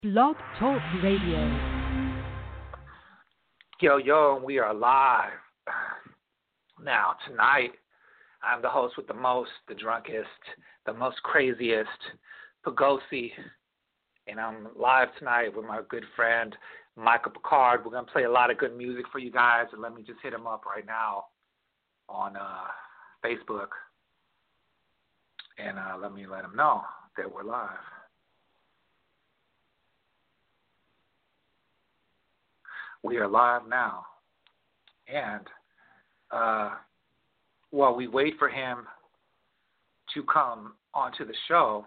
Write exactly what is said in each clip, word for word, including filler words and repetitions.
Blog Talk Radio. Yo, yo, we are live. Now, tonight, I'm the host with the most, the drunkest, the most craziest, Pagosi, and I'm live tonight with my good friend, Michael Picard. We're going to play a lot of good music for you guys, and let me just hit him up right now on uh, Facebook, and uh, let me let him know that we're live. We are live now, and uh, while we wait for him to come onto the show,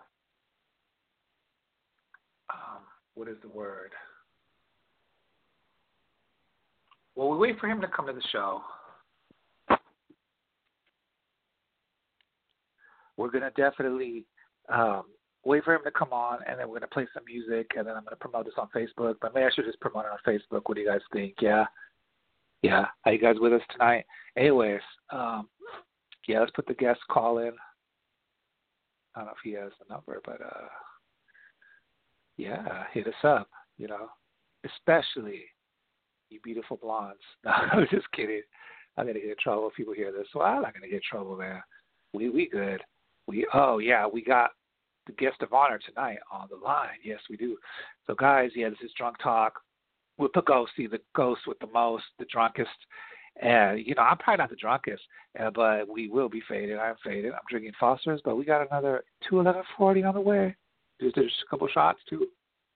um, what is the word? While we wait for him to come to the show, we're going to definitely um, wait for him to come on, and then we're going to play some music, and then I'm going to promote this on Facebook. But maybe I should just promote it on Facebook. What do you guys think? Yeah? Yeah. Are you guys with us tonight? Anyways, um, yeah, let's put the guest call in. I don't know if he has the number, but uh, yeah, hit us up, you know, especially you beautiful blondes. No, I'm just kidding. I'm going to get in trouble if people hear this. Well, I'm not going to get in trouble, man. We we good. We Oh, yeah, we got the guest of honor tonight on the line. Yes, we do. So, guys, yeah, this is Drunk Talk with Pagosi, the ghost with the most, the drunkest. And, you know, I'm probably not the drunkest, uh, but we will be faded. I'm faded. I'm drinking Foster's, but we got another two eleven forty on the way. Just, just a couple shots, too.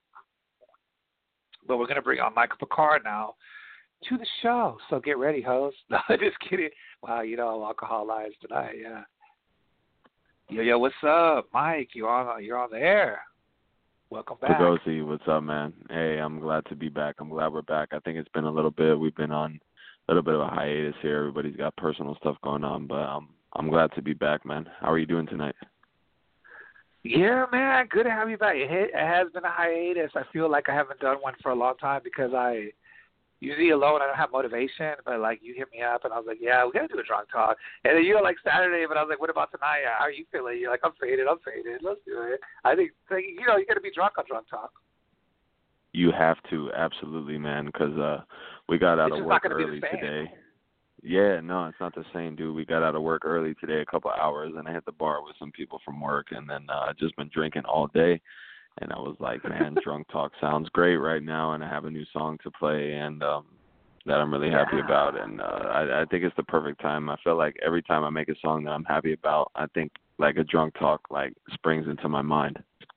But we're going to bring on Michael Picard now to the show. So get ready, host. No, just kidding. Wow, you know, alcohol lies tonight, yeah. Yo, yo, what's up, Mike? You're on, you're on the air. Welcome back. Pagosi, what's up, man? Hey, I'm glad to be back. I'm glad we're back. I think it's been a little bit. We've been on a little bit of a hiatus here. Everybody's got personal stuff going on, but um, I'm glad to be back, man. How are you doing tonight? Yeah, man, good to have you back. It, it has been a hiatus. I feel like I haven't done one for a long time because I usually alone I don't have motivation, but like you hit me up and I was like, yeah, we gotta do a drunk talk. And then you were like Saturday, but I was like, what about tonight? How are you feeling? You're like, I'm faded, I'm faded. Let's do it. I think, like, you know, you gotta be drunk on drunk talk. You have to, absolutely, man, because uh, we got out it's of work early today. Yeah, no, it's not the same, dude. We got out of work early today, a couple of hours, and I hit the bar with some people from work, and then uh, just been drinking all day. And I was like, man, drunk talk sounds great right now, and I have a new song to play, and um, that I'm really happy yeah. about. And uh, I, I think it's the perfect time. I feel like every time I make a song that I'm happy about, I think like a drunk talk like springs into my mind.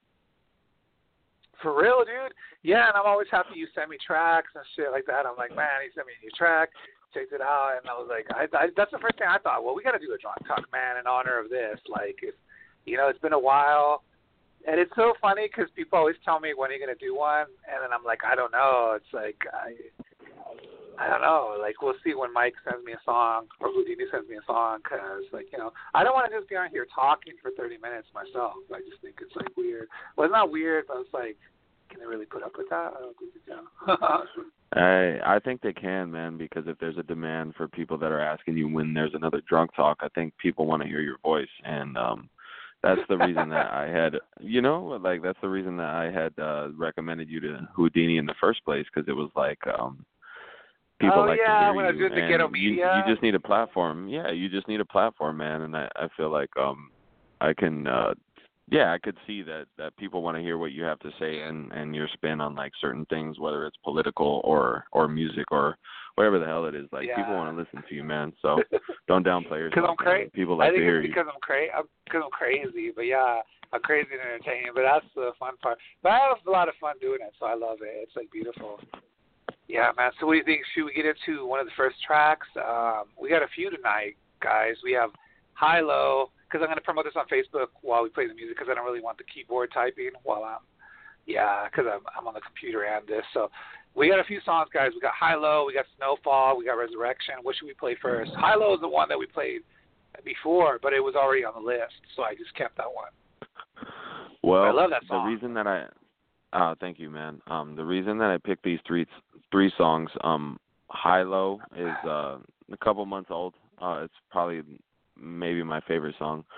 For real, dude? Yeah, and I'm always happy you send me tracks and shit like that. I'm like, man, he sent me a new track. Checked it out, and I was like, I, I, that's the first thing I thought. Well, we got to do a drunk talk, man, in honor of this. Like, if, you know, it's been a while, and it's so funny because people always tell me when are you gonna do one, and then I'm like, I don't know. It's like I, I don't know. Like, we'll see when Mike sends me a song or Houdini sends me a song, because like, you know, I don't want to just be on here talking for thirty minutes myself. I just think it's like weird. Well, it's not weird, but it's like, can they really put up with that? I don't think they can. I I think they can, man, because if there's a demand for people that are asking you when there's another drunk talk, I think people want to hear your voice, and um, that's the reason that I had, you know, like that's the reason that I had uh, recommended you to Houdini in the first place, because it was like um, people oh, like yeah, to hear when I was you, doing the and ghetto you, media. you just need a platform. Yeah, you just need a platform, man, and I I feel like um I can. Uh, Yeah, I could see that, that people want to hear what you have to say and, and your spin on like certain things, whether it's political or, or music or whatever the hell it is. Like yeah. people want to listen to you, man. So don't downplay yourself. Because I'm crazy. People like I think to hear it's you. because I'm crazy. Because I'm crazy. But yeah, I'm crazy and entertaining. But that's the fun part. But I have a lot of fun doing it, so I love it. It's like beautiful. Yeah, man. So what do you think? Should we get into one of the first tracks? Um, we got a few tonight, guys. We have High Low. Because I'm going to promote this on Facebook while we play the music, because I don't really want the keyboard typing while I'm, yeah, because I'm, I'm on the computer and this. So we got a few songs, guys. We got High Low, we got Snowfall, we got Resurrection. What should we play first? High Low is the one that we played before, but it was already on the list, so I just kept that one. Well, I love that song. The reason that I, uh, thank you, man. Um, the reason that I picked these three three songs, um, High Low is uh, a couple months old. Uh, it's probably maybe my favorite song.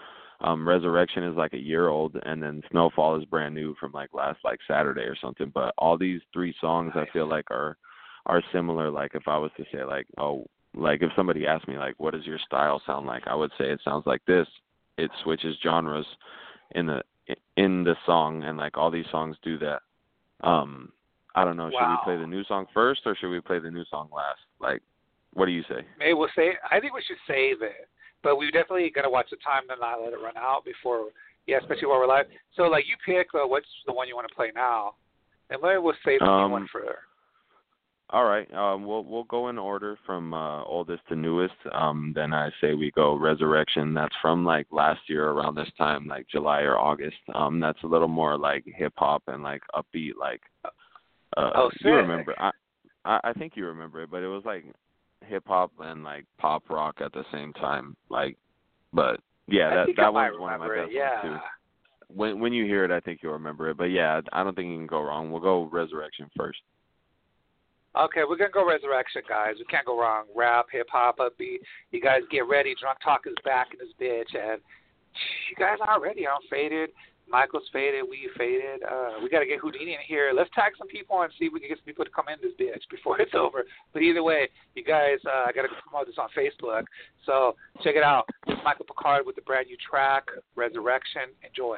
Um, Resurrection is like a year old, and then Snowfall is brand new from like last like Saturday or something. But all these three songs I feel like are are similar. Like if I was to say like, oh, like if somebody asked me like, what does your style sound like? I would say it sounds like this. It switches genres in the in the song, and like all these songs do that. Um, I don't know. Should Wow. we play the new song first, or should we play the new song last? Like, what do you say? Maybe we'll say. I think we should save it, but we definitely gotta watch the time and not let it run out before. Yeah, especially while we're live. So like, you pick uh, what's the one you want to play now, and maybe we'll save the Um, new one for. All right. Um, we'll we'll go in order from uh, oldest to newest. Um, then I say we go Resurrection. That's from like last year around this time, like July or August. Um, that's a little more like hip hop and like upbeat. Like, uh, Oh, sick. you remember? I, I I think you remember it, but it was like hip hop and like pop rock at the same time. Like, but yeah, I that think that I might one's one of my remember best it. Yeah. ones too. When when you hear it, I think you'll remember it. But yeah, I don't think you can go wrong. We'll go Resurrection first. Okay, we're gonna go Resurrection, guys. We can't go wrong. Rap, hip hop, upbeat. You guys get ready. Drunk Talk is back in this bitch, and you guys aren't ready. I'm faded. Michael's faded. We faded. Uh, we gotta get Houdini in here. Let's tag some people and see if we can get some people to come in this bitch before it's over. But either way, you guys, uh, I gotta promote this on Facebook. So check it out. This is Michael Picard with the brand new track, Resurrection. Enjoy.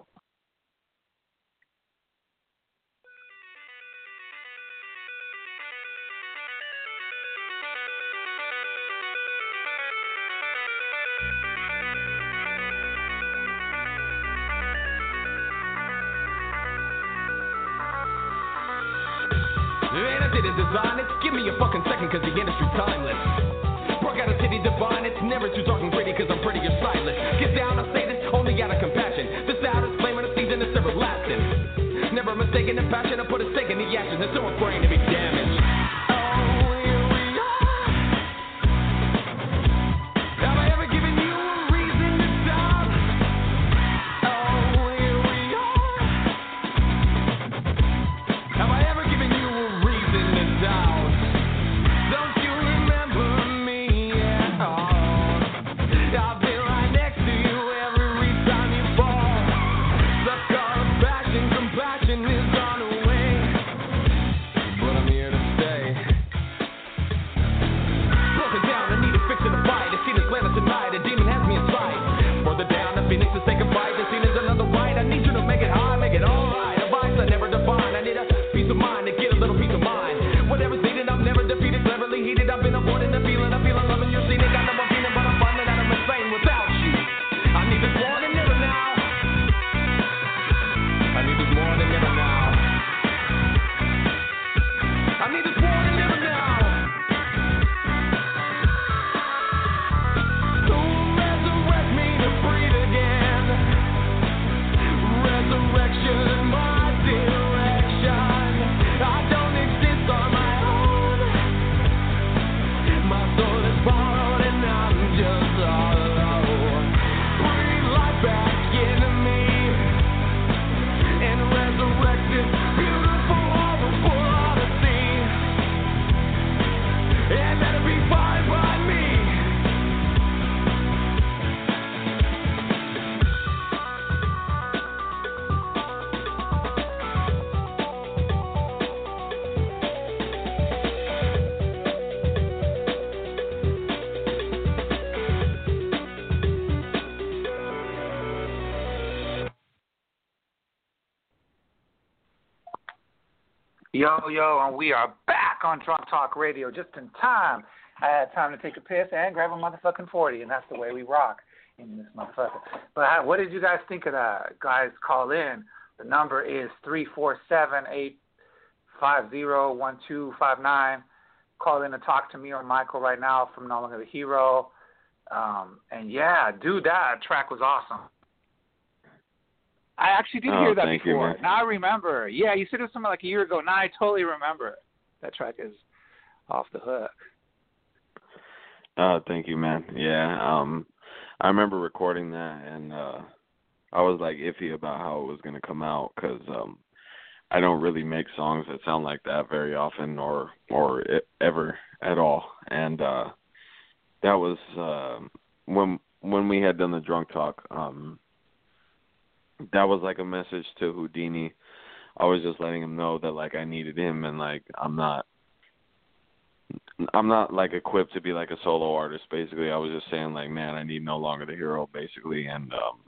And I didn't design it. Give me a fucking second, cause the industry's timeless. Broke out a city divine, it's never too talking pretty, cause I'm pretty or silent. Get down, I say this only out of compassion. This out is flaming a season, it's everlasting. Never mistaken the passion, I put a stake in the action. There's so much brain to be damaged. Yo, yo, and we are back on Drunk Talk Radio just in time. I had time to take a piss and grab a motherfucking forty, and that's the way we rock in this motherfucker. But uh, what did you guys think of that? Guys, call in. The number is three four seven, eight five zero, one two five nine. Call in and talk to me or Michael right now from No Longer the Hero. Um, and, yeah, dude, that track was awesome. I actually did oh, hear that thank before. You, man. Now I remember. Yeah, you said it was something like a year ago. Now I totally remember. That track is off the hook. Oh, thank you, man. Yeah, um, I remember recording that, and uh, I was like iffy about how it was going to come out because um, I don't really make songs that sound like that very often, or or it, ever at all. And uh, that was uh, when when we had done the drunk talk, um, that was like a message to Houdini. I was just letting him know that like I needed him, and like I'm not, I'm not like equipped to be like a solo artist. Basically, I was just saying like, man, I need no longer the hero, basically, and um,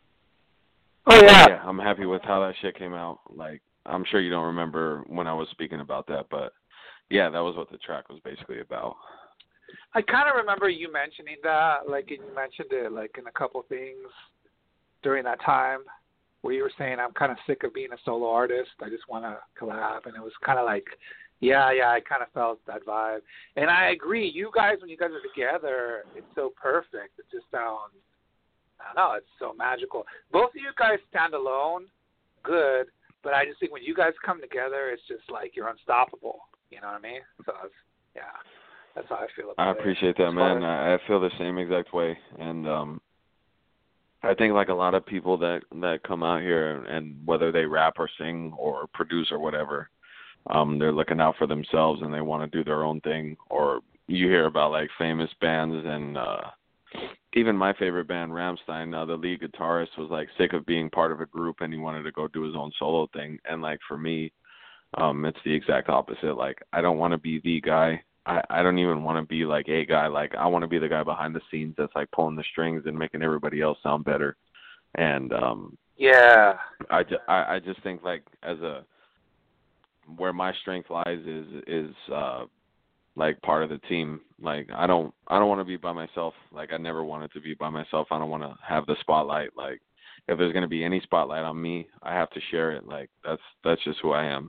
oh yeah, yeah, I'm happy with how that shit came out. Like, I'm sure you don't remember when I was speaking about that, but yeah, that was what the track was basically about. I kind of remember you mentioning that, like, and you mentioned it, like, in a couple things during that time where you were saying, I'm kind of sick of being a solo artist. I just want to collab. And it was kind of like, yeah, yeah, I kind of felt that vibe. And I agree. You guys, when you guys are together, it's so perfect. It just sounds, I don't know, it's so magical. Both of you guys stand alone, good, but I just think when you guys come together, it's just like you're unstoppable. You know what I mean? So, it's, yeah. That's how I feel about it. I appreciate that, man. I, I feel the same exact way, and um, I think like a lot of people that that come out here, and whether they rap or sing or produce or whatever, um, they're looking out for themselves and they want to do their own thing. Or you hear about like famous bands, and uh, even my favorite band, Rammstein, uh, the lead guitarist was like sick of being part of a group and he wanted to go do his own solo thing. And like for me, um, it's the exact opposite. Like I don't want to be the guy. I, I don't even want to be like a guy. Like I want to be the guy behind the scenes that's like pulling the strings and making everybody else sound better. And um, yeah, I, ju- I, I just think like as a where my strength lies is is uh, like part of the team. Like I don't I don't want to be by myself. Like I never wanted to be by myself. I don't want to have the spotlight. Like if there's gonna be any spotlight on me, I have to share it. Like that's that's just who I am.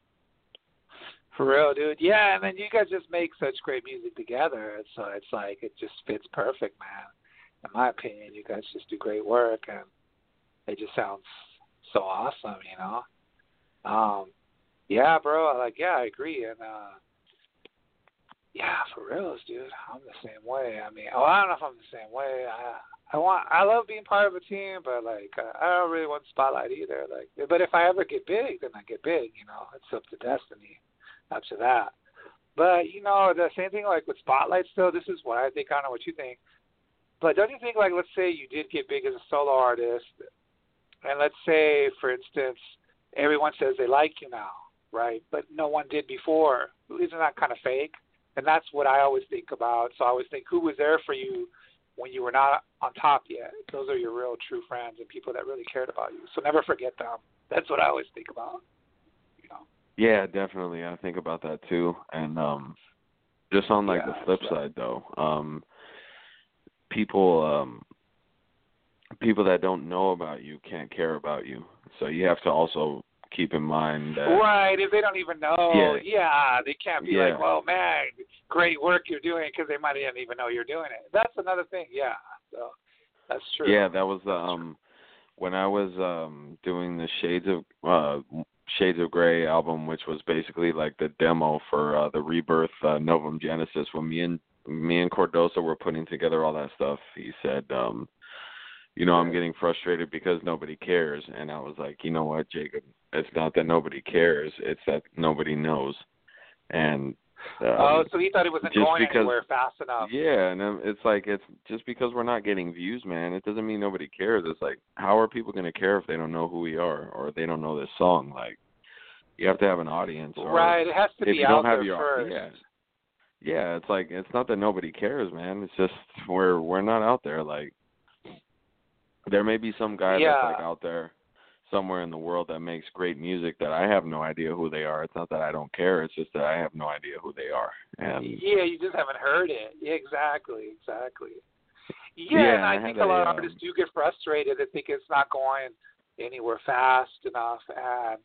For real, dude. Yeah, and then you guys just make such great music together. So it's like it just fits perfect, man. In my opinion, you guys just do great work, and it just sounds so awesome, you know. Um, yeah, bro. Like, yeah, I agree, and uh, yeah, for reals, dude. I'm the same way. I mean, oh, I don't know if I'm the same way. I I want I love being part of a team, but like uh, I don't really want the spotlight either. Like, but if I ever get big, then I get big. You know, it's up to destiny. Up to that. But, you know, the same thing like with Spotlight still, this is what I think, I don't know what you think. But don't you think, like, let's say you did get big as a solo artist, and let's say, for instance, everyone says they like you now, right? But no one did before. Isn't that kind of fake? And that's what I always think about. So I always think, who was there for you when you were not on top yet? Those are your real true friends and people that really cared about you. So never forget them. That's what I always think about, you know. Yeah, definitely. I think about that too. And um, just on like yeah, the flip so. side, though, um, people um, people that don't know about you can't care about you. So you have to also keep in mind that right. If they don't even know, yeah, yeah they can't be yeah. like, "Well, man, great work you're doing," because they might not even know you're doing it. That's another thing. Yeah, so that's true. Yeah, that was the um, when I was um doing the Shades of uh. Shades of Grey album, which was basically like the demo for uh, the Rebirth uh, Novum Genesis. When me and me and Cordosa were putting together all that stuff, he said, um, you know, I'm getting frustrated because nobody cares. And I was like, you know what, Jacob, it's not that nobody cares, it's that nobody knows. And um, oh, so he thought it wasn't going because, anywhere fast enough. Yeah, and it's like, it's just because we're not getting views, man, it doesn't mean nobody cares. It's like, how are people going to care if they don't know who we are or they don't know this song? Like, you have to have an audience. Or right, it has to if be you out don't have there your, first. Yeah, yeah, it's like, it's not that nobody cares, man. It's just we're we're not out there. Like, there may be some guy yeah. that's like out there somewhere in the world that makes great music that I have no idea who they are. It's not that I don't care. It's just that I have no idea who they are. And yeah, you just haven't heard it. Yeah, exactly, exactly. Yeah, yeah and I, I think a, a lot of um, artists do get frustrated. They think it's not going anywhere fast enough. And,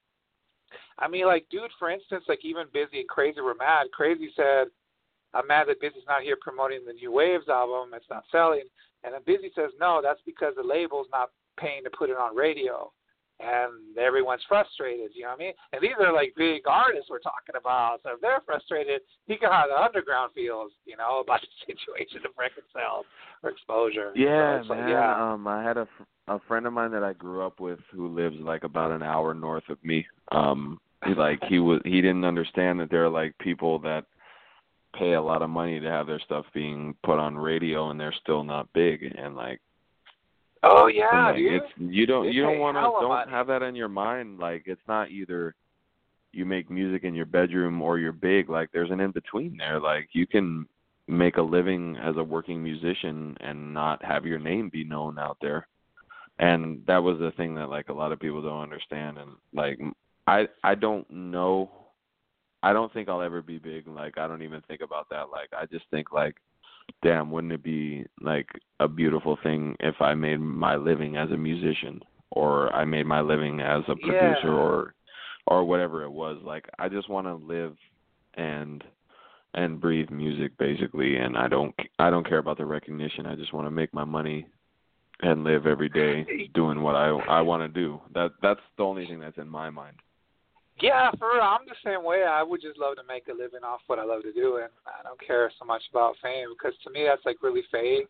I mean, like, dude, for instance, like even Busy and Crazy were mad. Crazy said, I'm mad that Busy's not here promoting the New Waves album. It's not selling. And then Busy says, no, that's because the label's not paying to put it on radio. And everyone's frustrated, you know what I mean? And these are, like, big artists we're talking about. So if they're frustrated, think of how the underground feels, you know, about the situation of record sales or exposure. Yeah, so man. Like, yeah. Um, I had a, a friend of mine that I grew up with who lives, like, about an hour north of me. Um, he, like, he was, he didn't understand that there are, like, people that pay a lot of money to have their stuff being put on radio, and they're still not big. And like, oh yeah, like, dude. it's you don't They you don't pay want to hella don't money. have that in your mind. Like, it's not either you make music in your bedroom or you're big. Like, there's an in between there. Like, you can make a living as a working musician and not have your name be known out there. And that was the thing that like a lot of people don't understand. And like, I I don't know. I don't think I'll ever be big. Like, I don't even think about that. Like, I just think like, damn, wouldn't it be like a beautiful thing if I made my living as a musician, or I made my living as a producer, Yeah. or or whatever it was. Like, I just want to live and and breathe music basically, and I don't I don't care about the recognition. I just want to make my money and live every day doing what I I want to do. That that's the only thing that's in my mind. Yeah, for real. I'm the same way. I would just love to make a living off what I love to do, and I don't care so much about fame, because to me that's like really fake.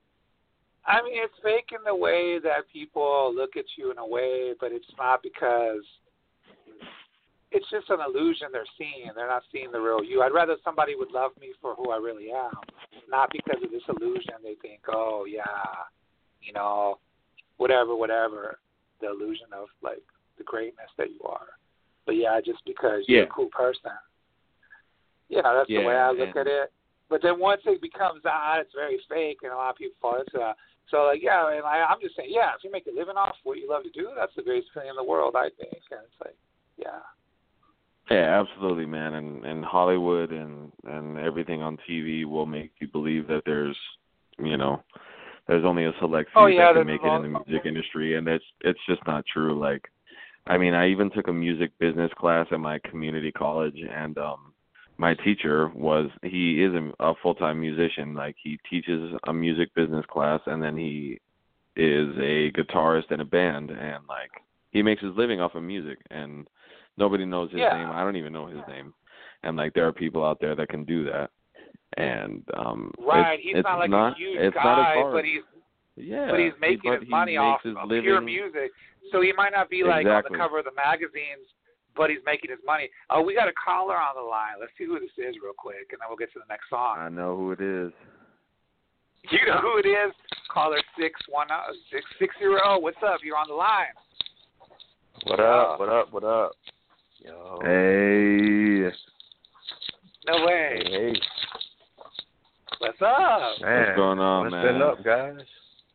I mean, it's fake in the way that people look at you in a way, but it's not, because it's just an illusion they're seeing. They're not seeing the real you. I'd rather somebody would love me for who I really am, not because of this illusion. They think, oh yeah, you know, whatever, whatever, the illusion of like the greatness that you are. But yeah, just because you're Yeah. a cool person. You know, that's Yeah, the way I look and- at it. But then once it becomes ah, it's very fake, and a lot of people fall into that. So like, yeah, and I, I'm just saying, yeah, if you make a living off what you love to do, that's the greatest thing in the world, I think. And it's like, yeah. Yeah, absolutely, man. And and Hollywood and and everything on T V will make you believe that there's, you know, there's only a select few Oh, yeah, that can there's make it a in the lot- music industry, and it's it's just not true. Like, I mean, I even took a music business class at my community college, and um, my teacher was he is a, a full time musician. Like, he teaches a music business class, and then he is a guitarist in a band, and like he makes his living off of music, and nobody knows his Yeah. name. I don't even know his name. And like, there are people out there that can do that. And um Right, it's, he's it's not like not, a huge it's guy, not as hard. but he's yeah, but he's making but his he money makes off his of living, pure music. So he might not be like Exactly. on the cover of the magazines, but he's making his money. Oh, we got a caller on the line. Let's see who this is real quick, and then we'll get to the next song. I know who it is. You know who it is? Caller six one six six zero. What's up? You're on the line. What up? What up? What up? Yo. Hey. No way. Hey, hey. What's up? Man, What's going on, what's man? been up, guys?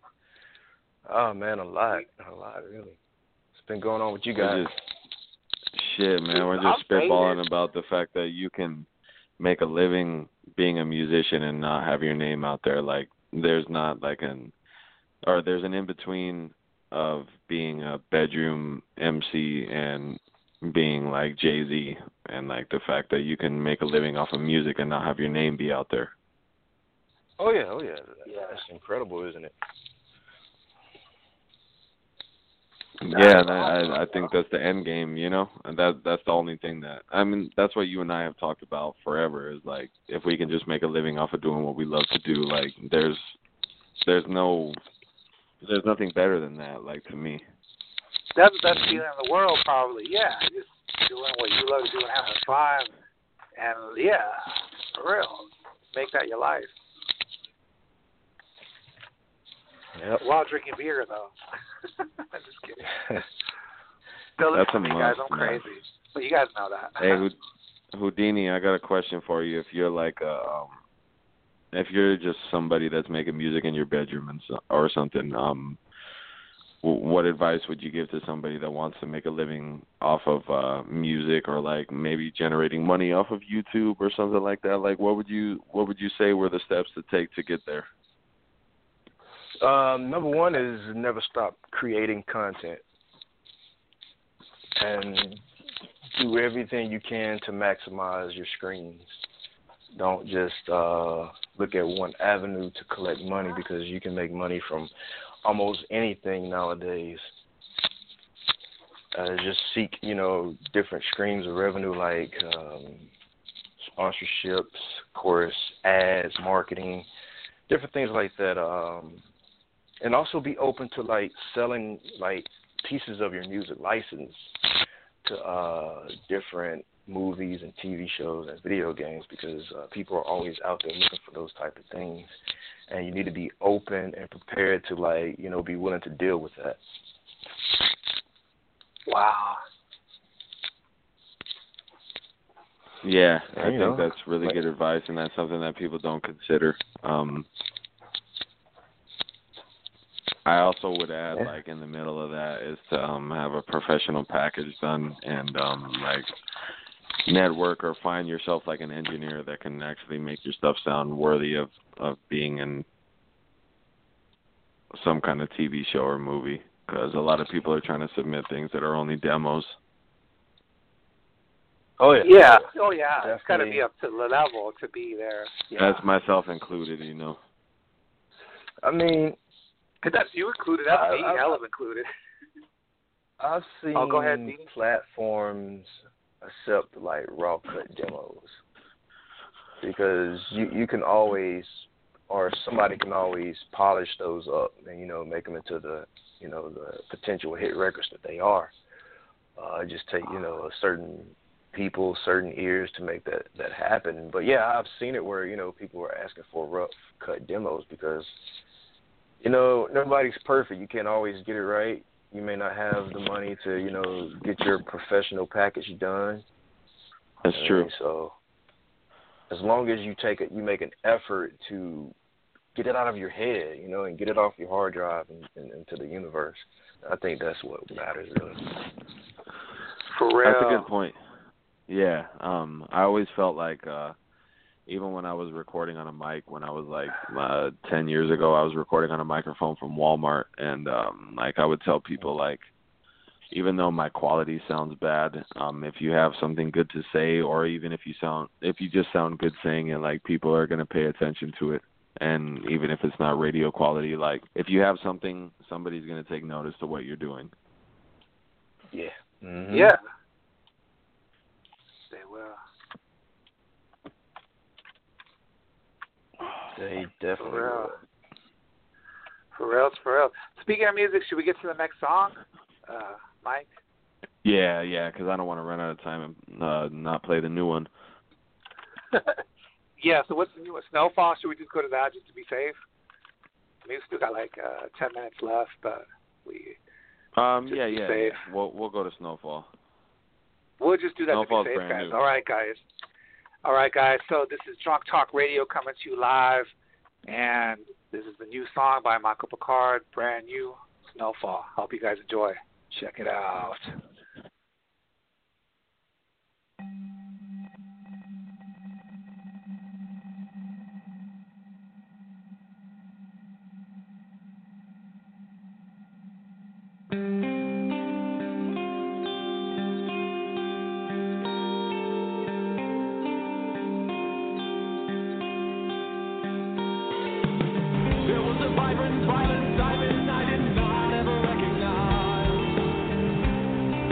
Oh, man, a lot. A lot, really. What's been going on with you We're guys? just, shit, man. We're I'm just spitballing faded. about the fact that you can make a living being a musician and not have your name out there. Like, there's not like an, or there's an in-between of being a bedroom M C and being like Jay-Z, and like the fact that you can make a living off of music and not have your name be out there. Oh, yeah, oh, yeah. Yeah. That's incredible, isn't it? Yeah, and I I think that's the end game, you know, and that that's the only thing that I mean. That's what you and I have talked about forever. Is like, if we can just make a living off of doing what we love to do, like there's there's no there's nothing better than that. Like, to me. That's the best feeling in the world, probably. Yeah, just doing what you love to do and having fun. And, yeah, for real. Make that your life. Yep. While drinking beer, though. I'm just kidding. Still That's listen a to me, guys. must, I'm man. crazy. But you guys know that. Hey, Houd- Houdini, I got a question for you. If you're like a, um, if you're just somebody that's making music in your bedroom and so, or something, um, w- what advice would you give to somebody that wants to make a living off of uh, music, or like maybe generating money off of YouTube or something like that? Like, what would you what would you say were the steps to take to get there? Um, number one is never stop creating content, and do everything you can to maximize your screens. Don't just uh, look at one avenue to collect money, because you can make money from almost anything nowadays. Uh, just seek, you know, different streams of revenue, like um, sponsorships, of course, ads, marketing, different things like that. Um, and also be open to like selling like pieces of your music license to uh, different movies and T V shows and video games because uh, people are always out there looking for those type of things, and you need to be open and prepared to, like, you know, be willing to deal with that. Wow. Yeah, I you think know, that's really like, good advice, and that's something that people don't consider. Um, I also would add, yeah. like, in the middle of that is to um, have a professional package done and, um, like, network or find yourself, like, an engineer that can actually make your stuff sound worthy of, of being in some kind of T V show or movie, because a lot of people are trying to submit things that are only demos. Oh, yeah. Yeah. Oh, yeah. Definitely. It's got to be up to the level to be there. Yeah. That's myself included, you know. I mean, Cause that's you included. That's I, me. I, Hell of included. I've seen oh, go ahead, Dean. platforms accept, like, raw cut demos because you, you can always, or somebody can always polish those up and, you know, make them into the, you know, the potential hit records that they are. Uh, just take, you know, a certain people, certain ears to make that, that happen. But, yeah, I've seen it where, you know, people are asking for rough cut demos because, you know, nobody's perfect. You can't always get it right. You may not have the money to, you know, get your professional package done. That's I true. mean, so as long as you take it, you make an effort to get it out of your head, you know, and get it off your hard drive and, and into the universe. I think that's what matters, really. For real. That's a good point. Yeah, um, I always felt like uh, even when I was recording on a mic, when I was like uh, ten years ago, I was recording on a microphone from Walmart, and um, like I would tell people, like, even though my quality sounds bad, um, if you have something good to say, or even if you sound, if you just sound good saying it, like, people are gonna pay attention to it. And even if it's not radio quality, like, if you have something, somebody's gonna take notice to what you're doing. Yeah. Mm-hmm. Yeah. They will. They definitely For real. will. For real, for real. Speaking of music, should we get to the next song, uh, Mike? Yeah, yeah, because I don't want to run out of time and uh, not play the new one. Yeah, so what's the new one? Snowfall? Should we just go to that just to be safe? I mean, we still got like uh, ten minutes left, but we. Um, just yeah, be yeah, safe. yeah. We'll we'll go to Snowfall. We'll just do that Snowfall's to be safe, brand guys. new. All right, guys. All right, guys. So this is Drunk Talk Radio coming to you live, and this is the new song by Michael Picard, brand new, Snowfall. Hope you guys enjoy. Check it out. There was a vibrant, violent diamond I did not ever recognize.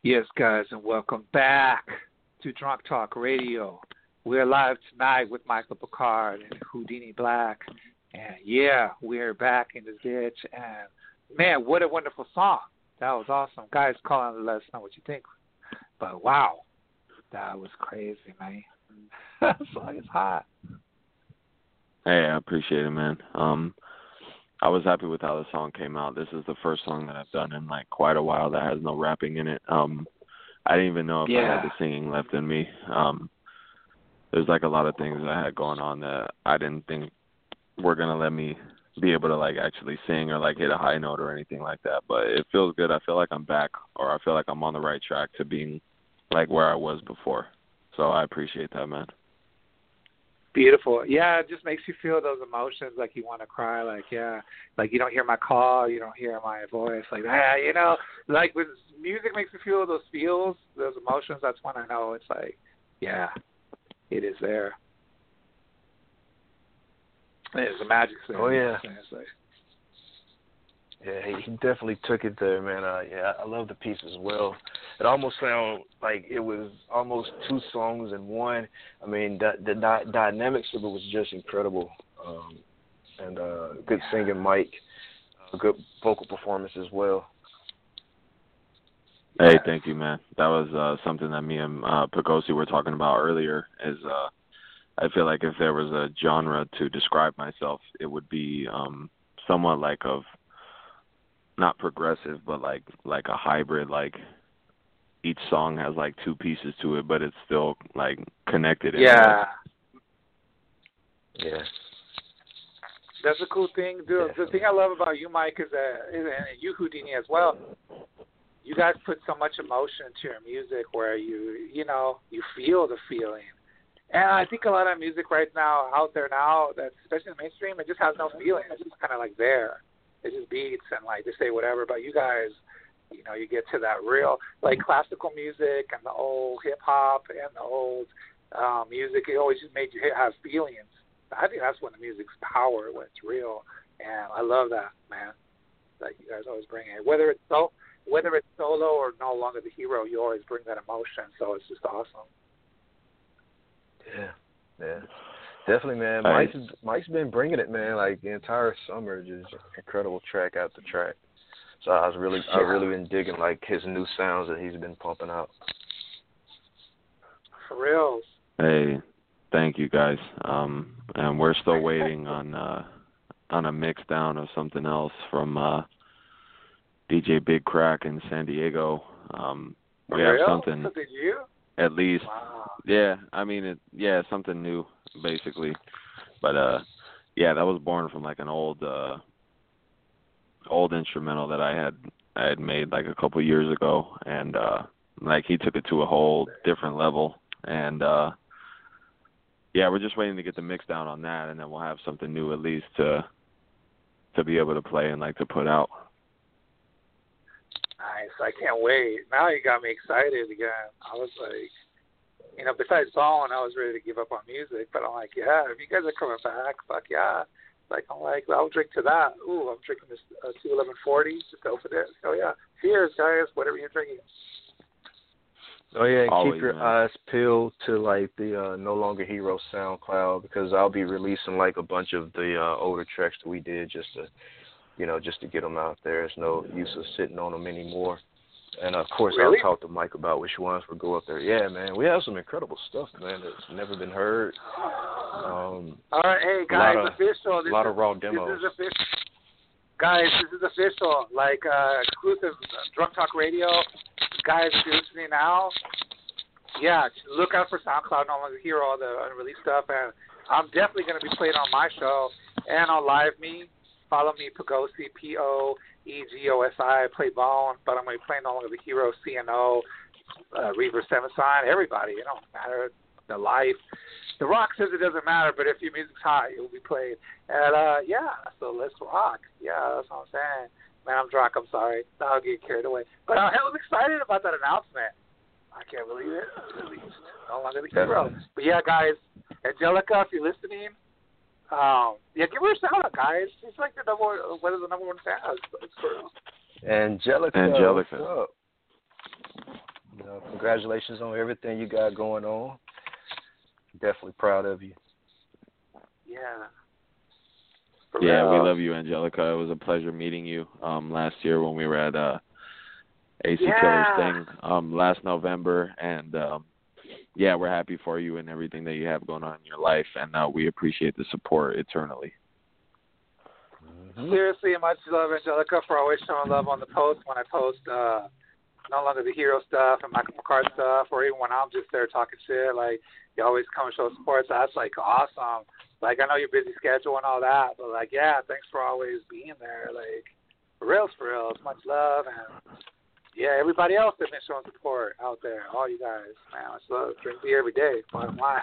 Yes, guys, and welcome back to Drunk Talk Radio. We're live tonight with Michael Picard and Houdini Black. And, yeah, we're back in the ditch. And, man, what a wonderful song. That was awesome. Guys, call in and let us know what you think. But, wow, that was crazy, man. That song is hot. Hey, I appreciate it, man. Um, I was happy with how the song came out. This is the first song that I've done in like quite a while that has no rapping in it. Um, I didn't even know if yeah. I had the singing left in me. Um, there's like a lot of things that I had going on that I didn't think were gonna let me be able to like actually sing or like hit a high note or anything like that. But it feels good. I feel like I'm back, or I feel like I'm on the right track to being like where I was before. So I appreciate that, man. Beautiful. Yeah, it just makes you feel those emotions, like you want to cry, like, yeah, like you don't hear my call, you don't hear my voice, like, ah, you know, like when music makes you feel those feels, those emotions, that's when I know it's like, yeah, it is there. It's a magic thing. Oh, yeah. It's like, Yeah, he, he definitely took it there, man. Uh, yeah, I love the piece as well. It almost sounded like it was almost two songs in one. I mean, the, the di- dynamics of it was just incredible. Um, and uh, good singing, Mike. A good vocal performance as well. Hey, thank you, man. That was uh, something that me and uh, Pagosi were talking about earlier. Is uh, I feel like if there was a genre to describe myself, it would be um, somewhat like of not progressive, but like like a hybrid. Like each song has like two pieces to it, but it's still like connected. Yeah. Yeah. That's a cool thing, dude. The thing I love about you, Mike, is that, and you, Houdini, as well. You guys put so much emotion into your music, where you, you know, you feel the feeling. And I think a lot of music right now out there now, that especially in the mainstream, it just has no feeling. It's just kind of like there. It just beats and like they say whatever. But you guys, you know, you get to that real, like classical music and the old hip hop and the old um, music. It always just made you have feelings. I think that's when the music's power, when it's real. And I love that, man. Like you guys always bring it, whether it's so, whether it's solo or No Longer the Hero, you always bring that emotion. So it's just awesome. Yeah, yeah. Definitely, man. Mike's, Mike's been bringing it, man. Like the entire summer, just incredible track after track. So I was really, I really been digging like his new sounds that he's been pumping out. For real. Hey, thank you guys. Um, and we're still waiting on uh, on a mix down of something else from uh, D J Big Crack in San Diego. Um, we For have real? something. So did you? At least, wow. yeah. I mean, it. Yeah, something new, basically. But uh, yeah, that was born from like an old, uh, old instrumental that I had I had made like a couple years ago, and uh, like he took it to a whole different level, and uh, yeah, we're just waiting to get the mix down on that, and then we'll have something new at least to to be able to play and like to put out. Nice. I can't wait. Now you got me excited again. I was like, you know, besides Bone, I was ready to give up on music, but I'm like, yeah, if you guys are coming back, fuck yeah. Like, I'm like, I'll drink to that. Ooh, I'm drinking this uh, two eleven forty. Just go for this. So, yeah. Cheers, guys, whatever you're drinking. Oh, yeah, and Always, keep your man. eyes peeled to, like, the uh, No Longer Hero SoundCloud, because I'll be releasing, like, a bunch of the uh, older tracks that we did just to, you know, just to get them out there. There's no use of sitting on them anymore. And, of course, Really? I'll talk to Mike about which ones will go up there. Yeah, man, we have some incredible stuff, man, that's never been heard. Um, All right, hey, guys, a lot of, official. This a lot is, of raw demos. This is official. Guys, this is official. Like, uh, exclusive uh, Drunk Talk Radio. Guys, if you're listening now, yeah, look out for SoundCloud. No Longer Hero, all the unreleased stuff. And I'm definitely going to be playing on my show and on Live Me. Follow me, Pagosi, P O E G O S I. I play Bone, but I'm going to be playing No Longer the Hero, C N O, uh, Reaver Seven Sign, everybody. It don't matter. The life. The Rock says it doesn't matter, but if your music's hot, it will be played. And, uh, yeah, so let's rock. Yeah, that's what I'm saying. Man, I'm drunk. I'm sorry. I'll get carried away. But I was excited about that announcement. I can't believe it. Released. No Longer the Hero. But, yeah, guys, Angelica, if you're listening, um, yeah, give her a shout-out, guys. She's like the number one, one of the number one fans. It's cool. Angelica. Angelica. What's up? You know, congratulations on everything you got going on. Definitely proud of you. Yeah. For Yeah, real. we love you, Angelica. It was a pleasure meeting you um, last year when we were at uh, A C Yeah. Killer's thing um, last November. And, um, yeah, we're happy for you and everything that you have going on in your life. And uh, we appreciate the support eternally. Mm-hmm. Seriously, much love, Angelica, for always showing love on the post when I post uh, No Longer the Hero stuff and Michael McCart stuff, or even when I'm just there talking shit. Like, you always come and show support. So that's, like, awesome. Like, I know your busy schedule and all that, but, like, yeah, thanks for always being there. Like, for reals, for reals. Much love. And, yeah, everybody else that's been showing support out there, all you guys, man, much love. Drink beer every day, bottom line.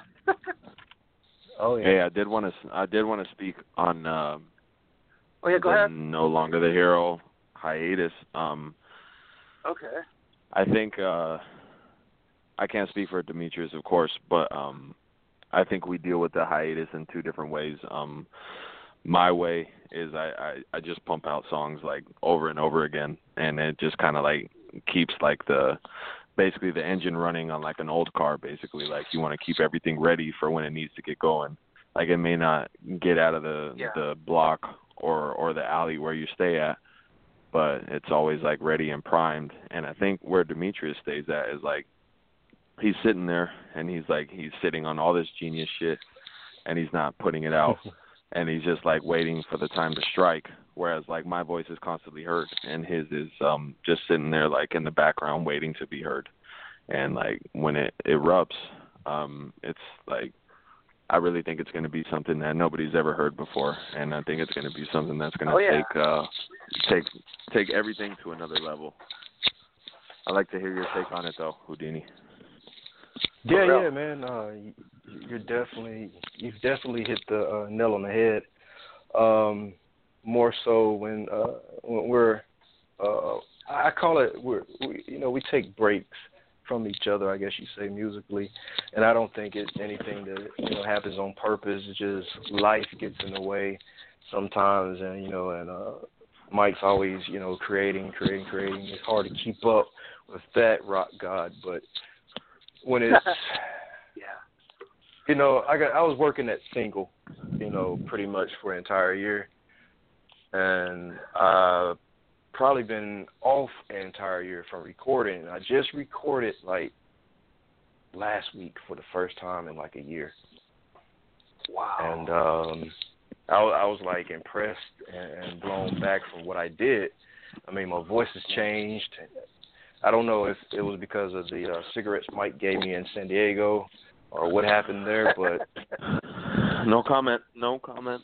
Oh, yeah. Hey, I did want to I did want to speak on um, oh, yeah, go the ahead. No Longer the Hero hiatus. Um, okay. I think uh, I can't speak for Demetrius, of course, but um, I think we deal with the hiatus in two different ways. Um, my way is I, I, I just pump out songs like over and over again, and it just kind of like keeps like the basically the engine running on like an old car. Basically, like you want to keep everything ready for when it needs to get going. Like it may not get out of the yeah. the block or or the alley where you stay at, but it's always like ready and primed. And I think where Demetrius stays at is like he's sitting there and he's like he's sitting on all this genius shit and he's not putting it out and he's just like waiting for the time to strike, whereas like my voice is constantly heard and his is um just sitting there like in the background waiting to be heard. And like when it erupts, um it's like I really think it's going to be something that nobody's ever heard before, and I think it's going to be something that's going to oh, yeah. take uh take take everything to another level. I'd like to hear your take on it though, Houdini. Yeah, yeah, man. Uh, you're definitely you've definitely hit the uh, nail on the head. Um, more so when uh, when we're uh, I call it we're we, you know we take breaks from each other, I guess you say, musically, and I don't think it's anything that you know happens on purpose. It's just life gets in the way sometimes, and you know, and uh, Mike's always you know creating, creating, creating. It's hard to keep up with that rock god, but when it's yeah, you know, I got I was working that single, you know, pretty much for an entire year, and uh. probably been off an entire year from recording. I just recorded like last week for the first time in like a year. Wow. And um, I, I was like impressed and, and blown back from what I did. I mean, my voice has changed. I don't know if it was because of the uh, cigarettes Mike gave me in San Diego or what happened there, but no comment. No comment.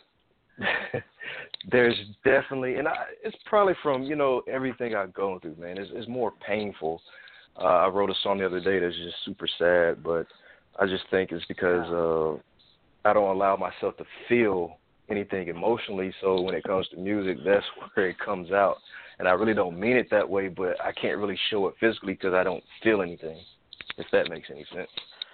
There's definitely, and I, it's probably from, you know, everything I've gone through, man. It's, it's more painful. Uh, I wrote a song the other day that's just super sad, but I just think it's because uh, I don't allow myself to feel anything emotionally, so when it comes to music, that's where it comes out. And I really don't mean it that way, but I can't really show it physically because I don't feel anything, if that makes any sense.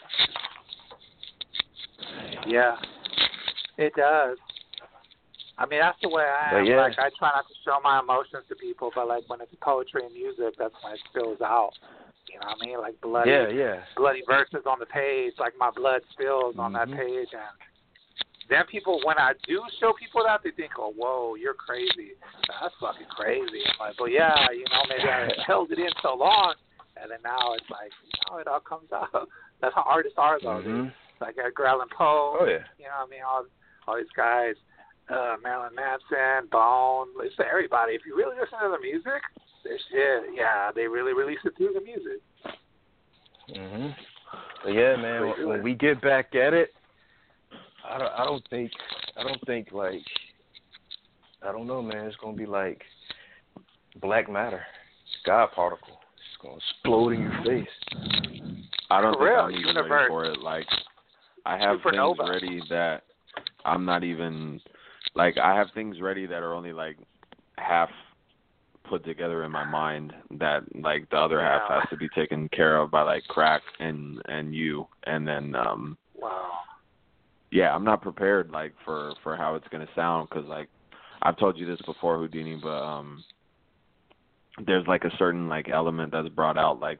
Yeah, it does. I mean, that's the way I am. Yeah. Like, I try not to show my emotions to people, but, like, when it's poetry and music, that's when it spills out. You know what I mean? Like, bloody, yeah, yeah. bloody verses on the page, like my blood spills mm-hmm. on that page. And then people, when I do show people that, they think, oh, whoa, you're crazy. That's fucking crazy. I'm like, well, yeah, you know, maybe I held it in so long, and then now it's like, you know, it all comes out. That's how artists are, though. Mm-hmm. Like Edgar Allan Poe, oh, yeah. you know what I mean? All, all these guys. Uh, Marilyn Manson, Bone, listen to everybody. If you really listen to the music, their shit, yeah, they really release it through the music. Mhm. But yeah, man, when, when we get back at it, I don't, I don't think, I don't think like, I don't know, man. It's gonna be like black matter, God particle. It's gonna explode in your face. I don't for think real, I'm even universe. ready for it. Like, I have Supernova. things ready that I'm not even. Like, I have things ready that are only, like, half put together in my mind that, like, the other half wow. has to be taken care of by, like, Crack and, and you. And then, um, wow. yeah, I'm not prepared, like, for, for how it's going to sound because, like, I've told you this before, Houdini, but um, there's, like, a certain, like, element that's brought out, like,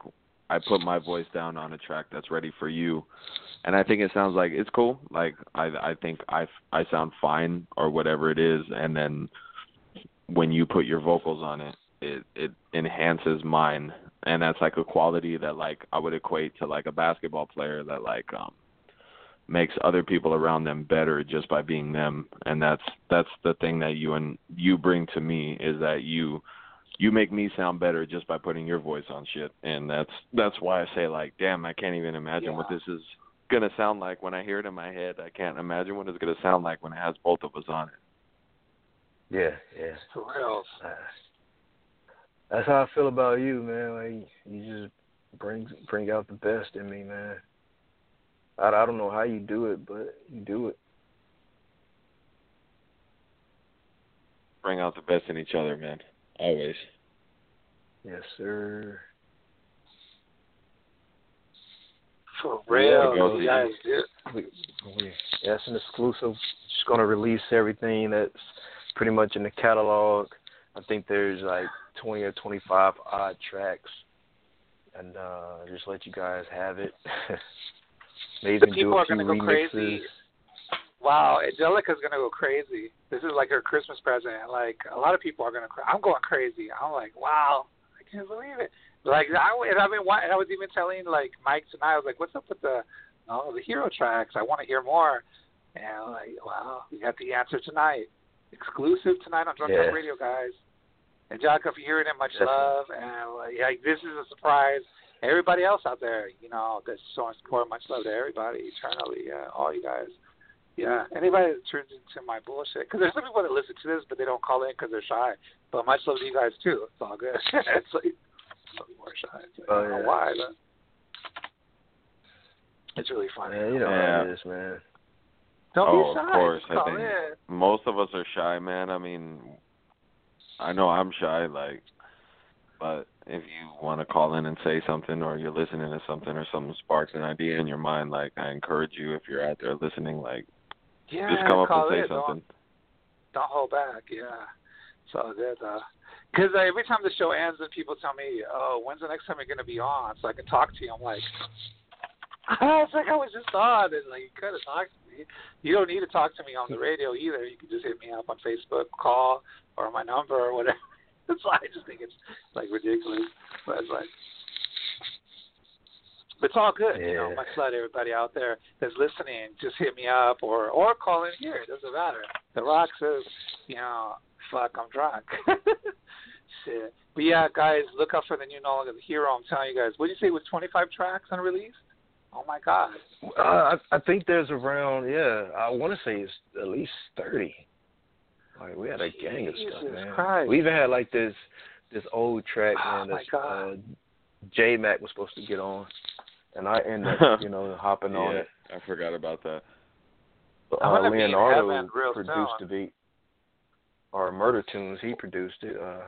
I put my voice down on a track that's ready for you. And I think it sounds like it's cool. Like I I think I, I sound fine or whatever it is. And then when you put your vocals on it, it, it enhances mine. And that's like a quality that like I would equate to like a basketball player that like um makes other people around them better just by being them. And that's that's the thing that you and you bring to me is that you you make me sound better just by putting your voice on shit. And that's that's why I say like, damn, I can't even imagine yeah. what this is gonna sound like when I hear it in my head. I can't imagine what it's gonna sound like when it has both of us on it. Yeah, yeah. For real. Uh, that's how I feel about you, man. Like you just bring bring out the best in me, man. I, I don't know how you do it, but you do it. Bring out the best in each other, man. Always. Yes, sir. For real, Yeah, you guys do. We, we, yeah, it's an exclusive. Just gonna release everything that's pretty much in the catalog. I think there's like twenty or twenty-five odd tracks, and uh, just let you guys have it. Maybe The do people a are few gonna go remixes. crazy. Wow, Angelica's gonna go crazy. This is like her Christmas present. Like a lot of people are gonna. Cry. I'm going crazy. I'm like, wow, I can't believe it. Like I, and I've been, and I was even telling like Mike tonight. I was like, what's up with the, oh, the hero tracks? I want to hear more. And I'm like, wow, we got the answer tonight, exclusive tonight on Drunk Yeah. Talk Radio, guys. Angelica, if you're hearing it, much Definitely. love, and like, like this is a surprise. Everybody else out there, you know, that's showing support, much love to everybody eternally. Yeah, all you guys. Yeah, anybody that turns into my bullshit, because there's some people that listen to this, but they don't call in because they're shy. But much love to you guys too. It's all good. It's like some people are shy. It's like, Oh, I don't yeah. know why, but it's really funny. Man, you know Yeah. how it is, man. Don't Oh, be shy. of course. Just I call think in. most of us are shy, man. I mean, I know I'm shy, like, but if you want to call in and say something, or you're listening to something, or something sparks an idea in your mind, like, I encourage you, if you're out there listening, like, Yeah, just come up call and say in. something. Don't, don't hold back. Yeah, it's all good. Because uh, every time the show ends and people tell me, oh, when's the next time you're going to be on so I can talk to you, I'm like, it's like I was just on, and like you could have talked to me. You don't need to talk to me on the radio either. You can just hit me up on Facebook, call, or my number, or whatever. That's why I just think it's like ridiculous. But it's like, but it's all good. You know, Yeah. much love to everybody out there that's listening. Just hit me up or or call in here. It doesn't matter. The Rock says, you know, fuck, I'm drunk. Shit. But yeah, guys, look out for the new No Longer the Hero. I'm telling you guys. What did you say? It was twenty-five tracks unreleased? Oh my God. Uh, I, I think there's around, yeah, I want to say it's at least thirty. Like, we had a gang of stuff, Jesus man. Christ. We even had, like, this this old track, Oh, man, my that's, God. uh, J-Mac was supposed to get on. And I ended up, you know, hopping on Yeah, it. I forgot about that. But, I'm uh, gonna be in Leonardo heaven real produced soon. the beat. Or Murder Tunes, he produced it. Uh,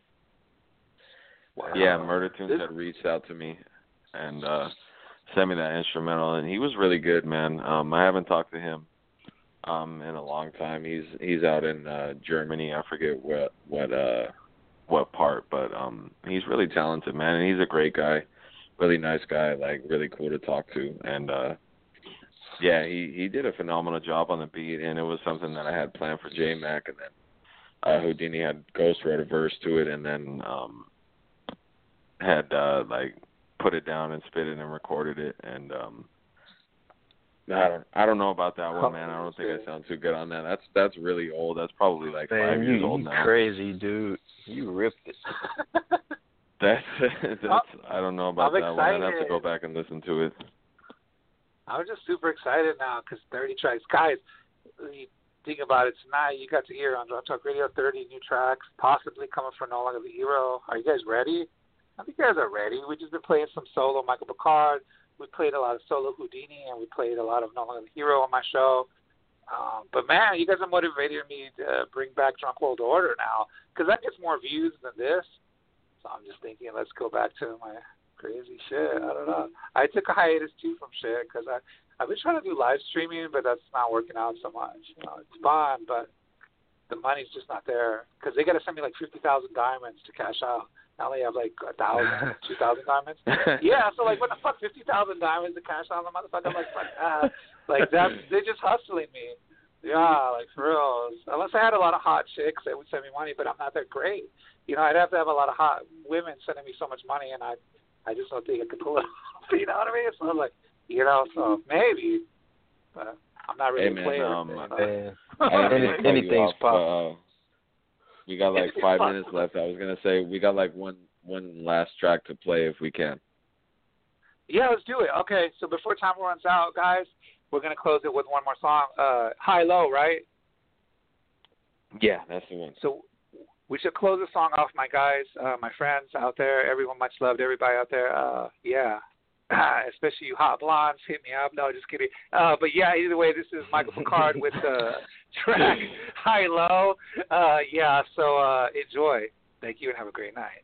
Wow. Yeah, Murder Tunes This- had reached out to me and uh sent me that instrumental, and he was really good, man. Um, I haven't talked to him um in a long time. He's he's out in uh Germany. I forget what what uh what part, but um he's really talented, man, and he's a great guy, really nice guy, like really cool to talk to, and uh yeah, he he did a phenomenal job on the beat, and it was something that I had planned for J Mac, and then uh Houdini had Ghost wrote a verse to it, and then um had uh like put it down and spit it and recorded it, and um I don't I don't know about that one, man. I don't think I sound too good on that. That's that's really old. That's probably like man, five you, years old you now. crazy, dude. You ripped it. That's that's I don't know about I'm that one. I'd have to excited. go back and listen to it. I'm just super excited now because thirty tracks. Guys, you think about it tonight. You got to hear on Drunk Talk Radio thirty new tracks, possibly coming from No Longer the Hero. Are you guys ready? I think you guys are ready. We've just been playing some solo Michael Picard. We played a lot of solo Houdini, and we played a lot of No Longer the Hero on my show. Um, but, man, you guys are motivating me to bring back Drunk World Order now because that gets more views than this. So I'm just thinking, let's go back to my crazy shit. I don't know. I took a hiatus, too, from shit because I've been trying to do live streaming, but that's not working out so much. You know, it's fun, but the money's just not there because they got to send me like fifty thousand diamonds to cash out. I only have like a thousand, two thousand diamonds. Yeah, so like, what the fuck, fifty thousand diamonds to cash on the motherfucker? I'm like, fuck, ah. Like, that's, they're just hustling me. Yeah, like, for real. Unless I had a lot of hot chicks that would send me money, but I'm not that great. You know, I'd have to have a lot of hot women sending me so much money, and I I just don't think I could pull it off. You know what I mean? So I'm like, you know, so maybe. But I'm not really hey, a player. Man, um, uh, I Any, anything's possible. Uh, we got like five minutes left. I was gonna say we got like one one last track to play if we can. Yeah, let's do it. Okay, so before time runs out, guys, we're gonna close it with one more song. Uh, High Low, right? Yeah, that's the one. So we should close the song off, my guys, uh, my friends out there, everyone much loved, everybody out there. Uh, yeah, especially you hot blondes, hit me up. No, just kidding. Uh, but yeah, either way, this is Michael Picard with the track High Low. Uh, yeah, so uh, enjoy. Thank you and have a great night.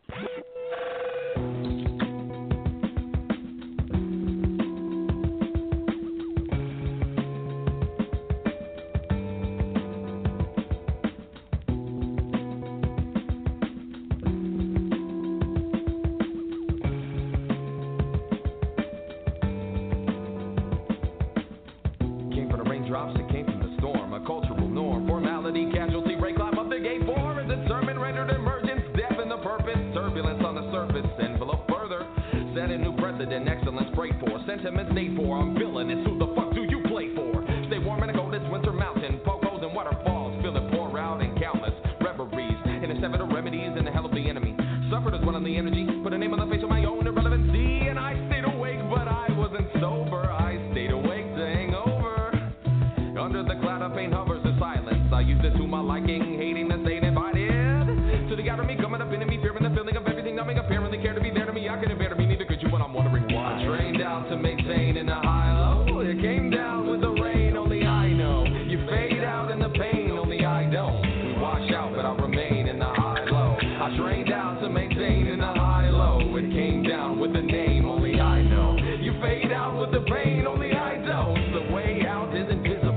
Drops that came from the storm, a cultural norm, formality, casualty, break climb up the gate for a determined rendered emergence, depth in the purpose, turbulence on the surface, envelope further, set a new precedent, excellence prayed for, sentiments stayed for, I'm villainous, who the fuck do you play for? Stay warm in a coldest winter mountain, pocos and waterfalls, feel it pour out in countless reveries, intercept the remedies in the hell of the enemy, suffered as one on the energy, put a name on the face of my own irrelevancy, and I stayed awake, but I wasn't sober, I stayed awake to hang over. Under the cloud of pain hovers in silence. I used it to my liking, hating and staying invited. To the out of me, coming up into me, fearing the feeling of everything numbing, apparently care to be there to me. I couldn't bear to be neither could you, but I'm wondering why. I trained out to maintain in the high low. It came down with the rain, only I know. You fade out in the pain, only I don't. We wash out, but I remain in the high low. I trained out to maintain in the high low. It came down with the name, only I know. You fade out with the pain, only I don't. The way out is invisible.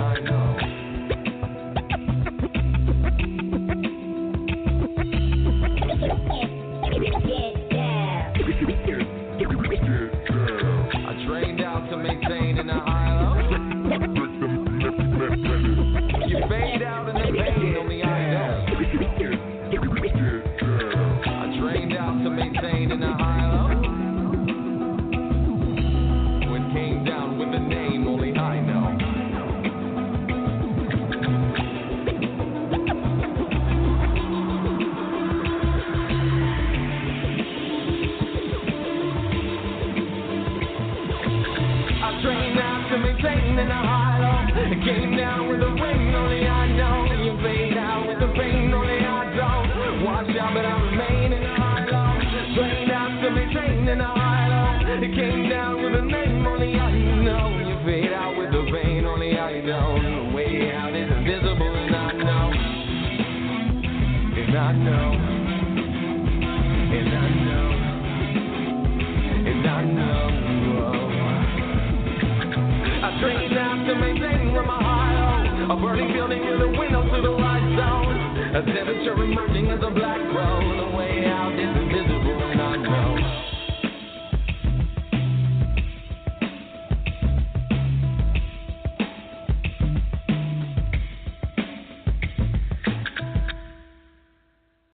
I trained out to maintain in a high low. You fade out in the pain, only I don't. I trained out to maintain in a high low. When it came down with the name, only I know. Maintain in a high low. It came down with the rain, only I know. You fade out with the pain, only I don't. Watch out, but I remain in a high low. Trained out to maintain in a high low. It came down with a name, only I know. You fade out with the pain, only I know. The way out is invisible, and I know. And I know. And I know. And I know. I trained out to maintain from a high low. A burning building with a window to the right zone. A temperature emerging as a black crow. The way out